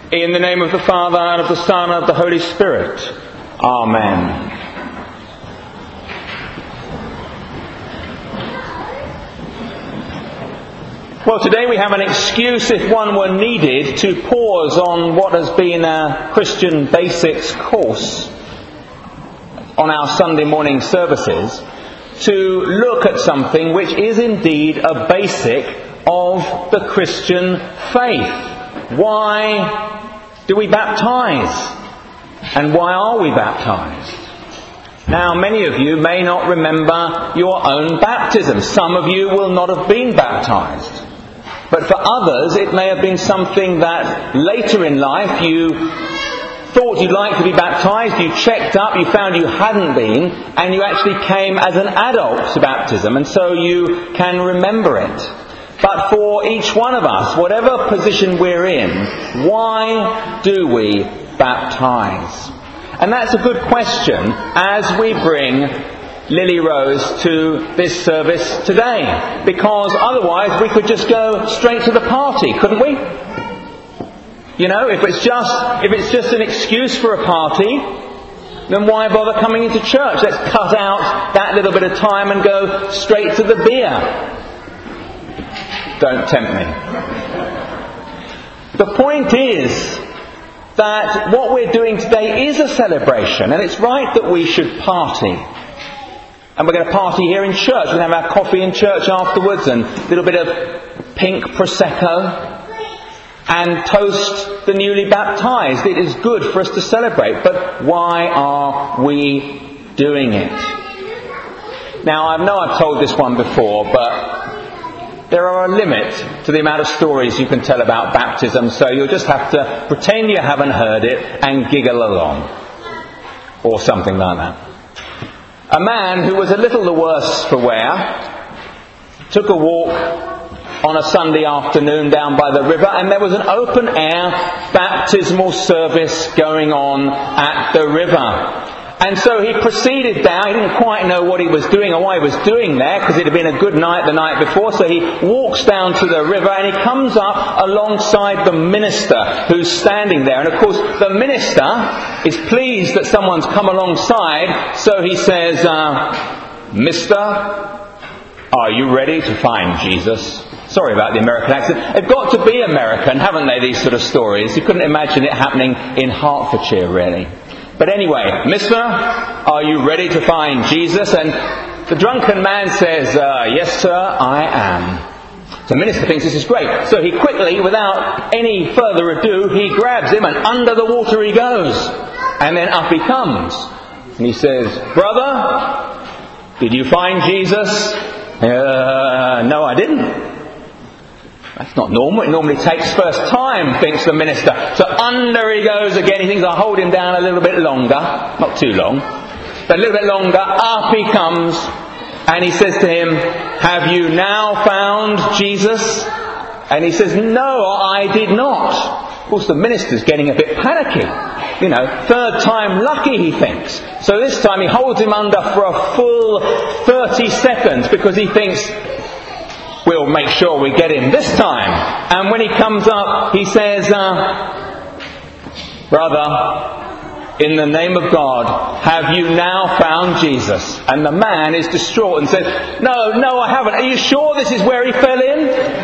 In the name of the Father, and of the Son, and of the Holy Spirit. Amen. Well, today we have an excuse, if one were needed, to pause on what has been a Christian Basics course on our Sunday morning services, to look at something which is indeed a basic of the Christian faith. Why do we baptize? And why are we baptized? Now, many of you may not remember your own baptism. Some of you will not have been baptized. But for others, it may have been something that later in life you thought you'd like to be baptized, you checked up, you found you hadn't been, and you actually came as an adult to baptism, and so you can remember it. But for each one of us, whatever position we're in, why do we baptize? And that's a good question as we bring Lily Rose to this service today. Because otherwise we could just go straight to the party, couldn't we? You know, if it's just an excuse for a party, then why bother coming into church? Let's cut out that little bit of time and go straight to the beer. Don't tempt me. The point is that what we're doing today is a celebration, and it's right that we should party. And we're going to party here in church. We're going to have our coffee in church afterwards, and a little bit of pink Prosecco, and toast the newly baptized. It is good for us to celebrate, but why are we doing it? Now, I know I've told this one before, but there are a limit to the amount of stories you can tell about baptism, so you'll just have to pretend you haven't heard it and giggle along. Or something like that. A man who was a little the worse for wear took a walk on a Sunday afternoon down by the river, and there was an open air baptismal service going on at the river. And so he proceeded down. He didn't quite know what he was doing or why he was doing there, because it had been a good night the night before. So he walks down to the river and he comes up alongside the minister who's standing there. And of course the minister is pleased that someone's come alongside. So he says, Mister, are you ready to find Jesus? Sorry about the American accent. They've got to be American, haven't they, these sort of stories? You couldn't imagine it happening in Hertfordshire, really. But anyway, Mister, are you ready to find Jesus? And the drunken man says, yes, sir, I am. The minister thinks this is great. So he quickly, without any further ado, he grabs him and under the water he goes. And then up he comes. And he says, brother, did you find Jesus? No, I didn't. That's not normal. It normally takes first time, thinks the minister. So under he goes again. He thinks, I'll hold him down a little bit longer. Not too long. But a little bit longer. Up he comes. And he says to him, have you now found Jesus? And he says, no, I did not. Of course, the minister's getting a bit panicky. You know, third time lucky, he thinks. So this time he holds him under for a full 30 seconds because he thinks, we'll make sure we get him this time. And when he comes up, he says, brother, in the name of God, have you now found Jesus? And the man is distraught and says, no, I haven't. Are you sure this is where he fell in?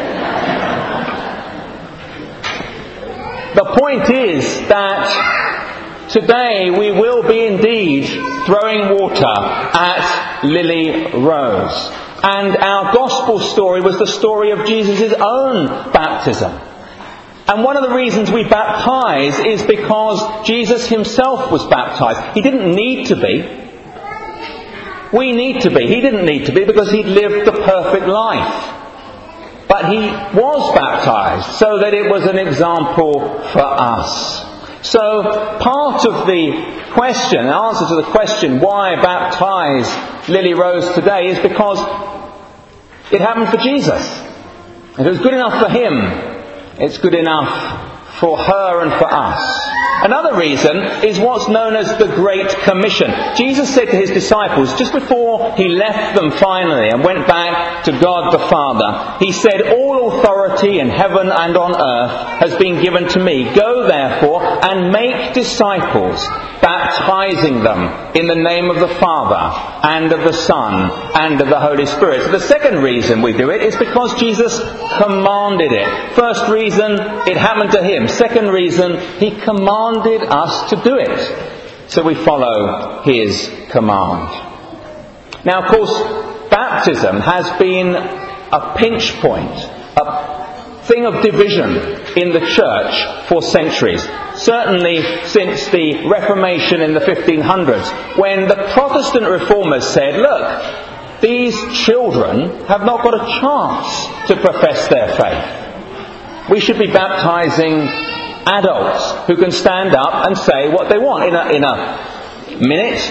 The point is that today we will be indeed throwing water at Lily Rose. And our gospel story was the story of Jesus' own baptism. And one of the reasons we baptize is because Jesus himself was baptized. He didn't need to be. We need to be. He didn't need to be because he'd lived the perfect life. But he was baptized so that it was an example for us. So part of the question, the answer to the question, why baptize Lily Rose today, is because it happened for Jesus. If it was good enough for him, it's good enough for her and for us. Another reason is what's known as the Great Commission. Jesus said to his disciples, just before he left them finally and went back to God the Father, he said, "All authority in heaven and on earth has been given to me. Go therefore and make disciples, baptizing them in the name of the Father and of the Son and of the Holy Spirit." So the second reason we do it is because Jesus commanded it. First reason, it happened to him. Second reason, he commanded us to do it. So we follow his command. Now, of course, baptism has been a pinch point, a thing of division in the church for centuries. Certainly since the Reformation in the 1500s, when the Protestant reformers said, look, these children have not got a chance to profess their faith. We should be baptizing adults who can stand up and say what they want. In a minute,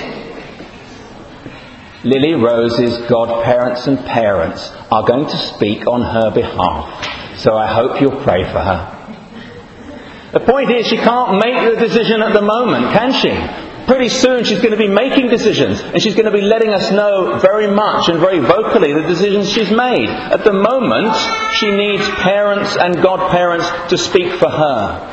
Lily Rose's godparents and parents are going to speak on her behalf. So I hope you'll pray for her. The point is, she can't make the decision at the moment, can she? Pretty soon she's going to be making decisions, and she's going to be letting us know very much and very vocally the decisions she's made. At the moment, she needs parents and godparents to speak for her.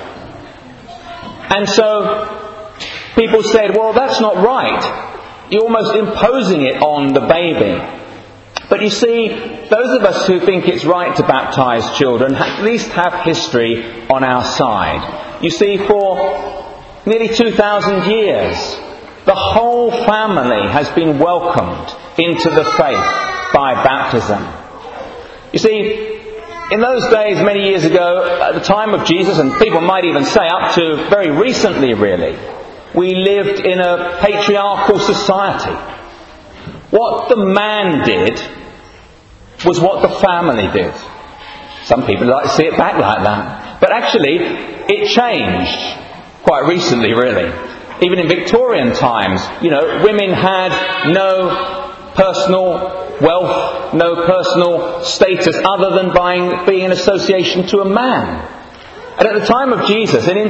And so people said, well, that's not right. You're almost imposing it on the baby. But you see, those of us who think it's right to baptize children at least have history on our side. You see, for nearly 2,000 years, the whole family has been welcomed into the faith by baptism. You see, in those days, many years ago, at the time of Jesus, and people might even say up to very recently really, we lived in a patriarchal society. What the man did was what the family did. Some people like to see it back like that. But actually, it changed quite recently, really. Even in Victorian times, women had no personal wealth, no personal status other than being in association to a man. And at the time of Jesus and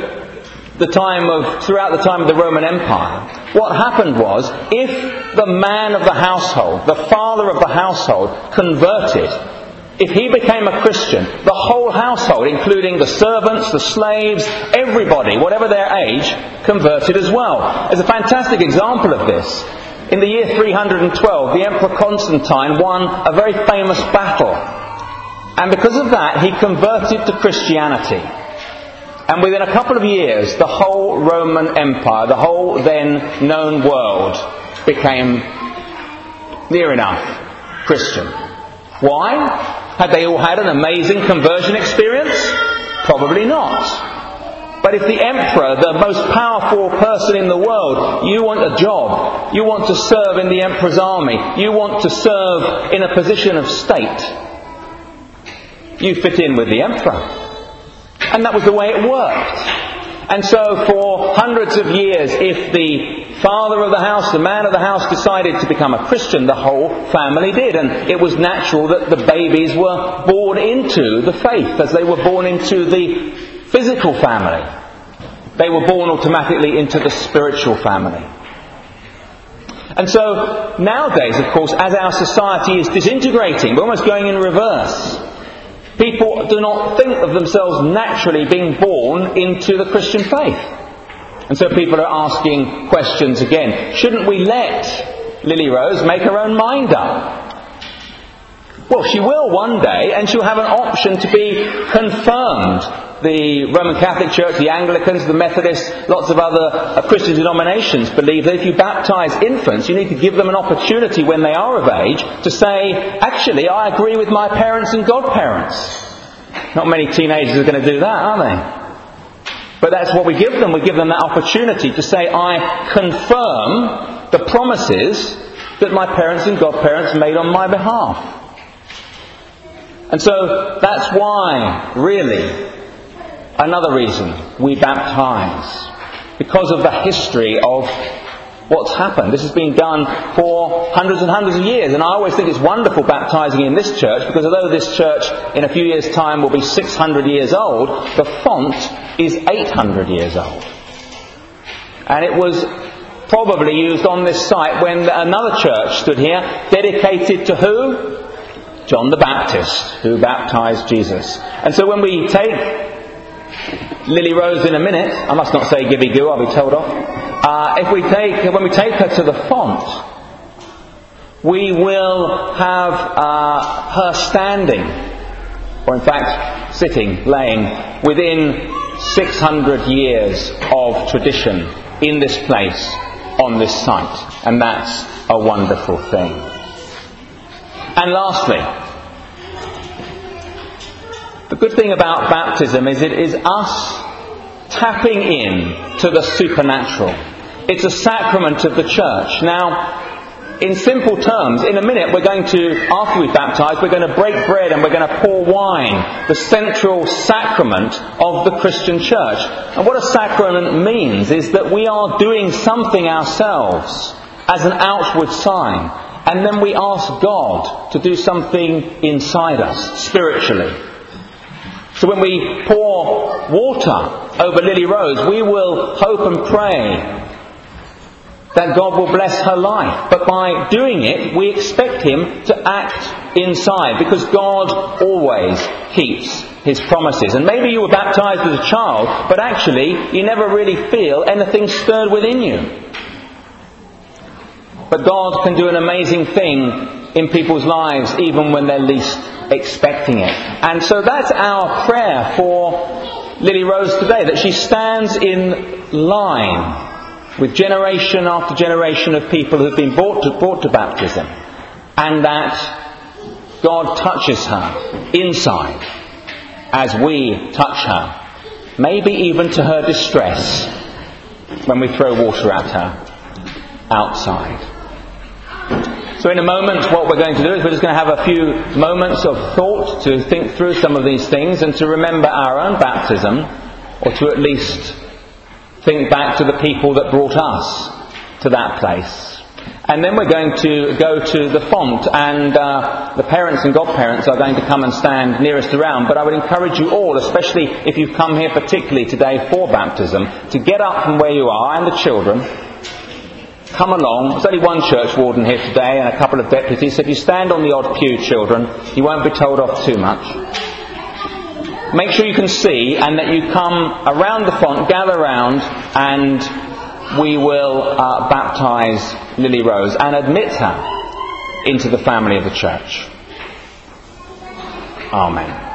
throughout the time of the Roman Empire, what happened was, if the man of the household, the father of the household, converted, if he became a Christian, the whole household, including the servants, the slaves, everybody, whatever their age, converted as well. There's a fantastic example of this. In the year 312, the Emperor Constantine won a very famous battle. And because of that, he converted to Christianity. And within a couple of years, the whole Roman Empire, the whole then known world, became near enough Christian. Why? Had they all had an amazing conversion experience? Probably not. But if the emperor, the most powerful person in the world, you want a job, you want to serve in the emperor's army, you want to serve in a position of state, you fit in with the emperor. And that was the way it worked. And so for hundreds of years, if the father of the house, the man of the house, decided to become a Christian, the whole family did. And it was natural that the babies were born into the faith as they were born into the physical family. They were born automatically into the spiritual family. And so nowadays, of course, as our society is disintegrating, we're almost going in reverse. People do not think of themselves naturally being born into the Christian faith. And so people are asking questions again. Shouldn't we let Lily Rose make her own mind up? Well, she will one day, and she'll have an option to be confirmed. The Roman Catholic Church, the Anglicans, the Methodists, lots of other Christian denominations believe that if you baptize infants, you need to give them an opportunity when they are of age to say, actually, I agree with my parents and godparents. Not many teenagers are going to do that, are they? But that's what we give them. We give them that opportunity to say, I confirm the promises that my parents and godparents made on my behalf. And so that's why, really, another reason we baptize. Because of the history of what's happened. This has been done for hundreds and hundreds of years. And I always think it's wonderful baptizing in this church, because although this church in a few years' time will be 600 years old, the font is 800 years old. And it was probably used on this site when another church stood here, dedicated to who? John the Baptist, who baptized Jesus. And so when we take Lily Rose in a minute, I must not say Gibby Goo, I'll be told off. When we take her to the font, we will have her standing, or in fact sitting, laying, within 600 years of tradition in this place, on this site. And that's a wonderful thing. And lastly, the good thing about baptism is it is us tapping in to the supernatural. It's a sacrament of the church. Now, in simple terms, in a minute we're going to, after we've baptised, we're going to break bread and we're going to pour wine, the central sacrament of the Christian church. And what a sacrament means is that we are doing something ourselves as an outward sign, and then we ask God to do something inside us, spiritually. So when we pour water over Lily Rose, we will hope and pray that God will bless her life. But by doing it, we expect Him to act inside, because God always keeps His promises. And maybe you were baptised as a child, but actually you never really feel anything stirred within you. But God can do an amazing thing in people's lives even when they're least expecting it. And so that's our prayer for Lily Rose today, that she stands in line with generation after generation of people who've been brought to baptism, and that God touches her inside as we touch her, maybe even to her distress when we throw water at her outside. So in a moment what we're going to do is we're just going to have a few moments of thought to think through some of these things and to remember our own baptism, or to at least think back to the people that brought us to that place. And then we're going to go to the font, and the parents and godparents are going to come and stand nearest around. But I would encourage you all, especially if you've come here particularly today for baptism, to get up from where you are, and the children. Come along. There's only one church warden here today and a couple of deputies. So if you stand on the odd pew, children, you won't be told off too much. Make sure you can see, and that you come around the font, gather round, and we will baptise Lily Rose and admit her into the family of the church. Amen.